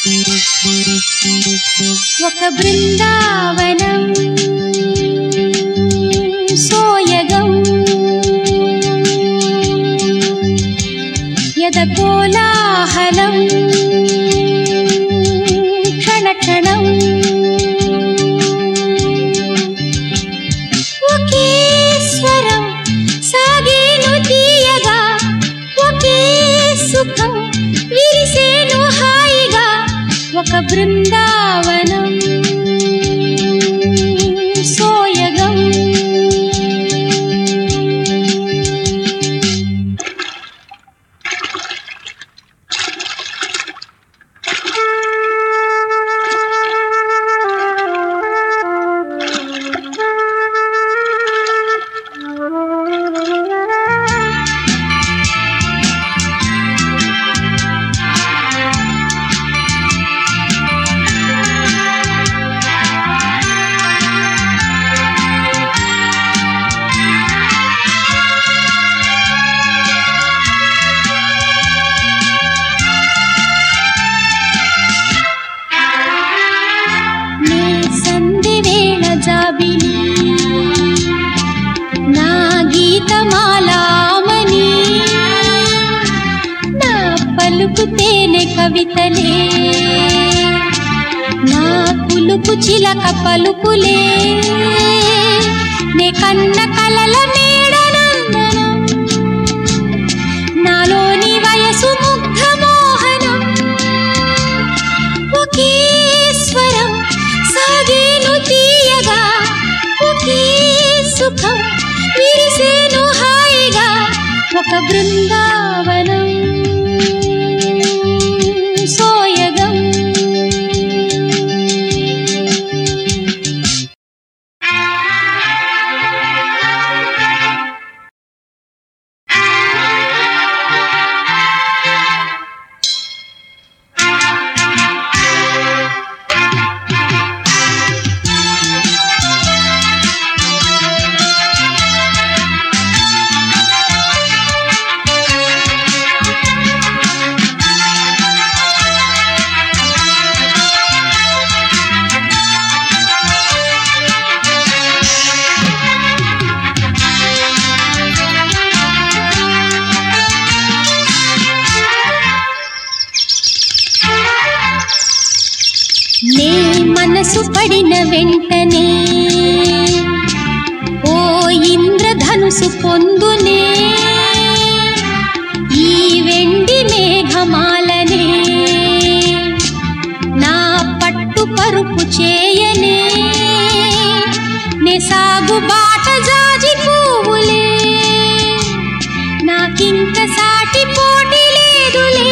ఒక బృందావనం సోయగం యద కోలాహలం క్షణ క్షణం ఒకే స్వరం సాగేను తీయగా ఒకే సుఖం విరిసేను హాయిగా ఒక బృందావనం సోయగం నా గీతమాలామణి నా పలుకు తేనె కవితలే నా కులుకు చిలక పలుకులే నే కన్న కలల మేడనందనం నాలోని వయసు ముగ్ధ మోహనం ఒకే స్వరం సాగేను తీయగా ఒకే సుఖం విరిసేను హాయిగా ఒక బృందావనం సోయగం నే మనసు పడిన వెంటనే ఓ ఇంద్రధనుసు పొందునే ఈ వెండి మేఘమాలనే నా పట్టు పరుపు చేయనే నే సాగు బాట జాజి పువ్వులే నాకింక సాటి పోటీ లేదులే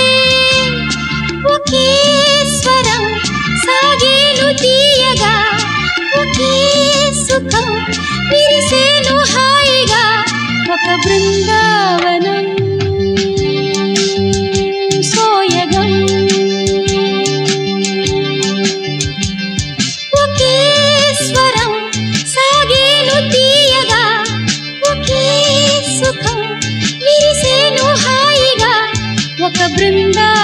ఒకే స్వరం సాగేను తీయగా ఒకే సుఖం విరిసేను హాయిగా ఒక బృందావనం సోయగం ఒకే స్వరం సాగేను తీయగా ఒకే సుఖం విరిసేను హాయిగా ఒక బృందావనం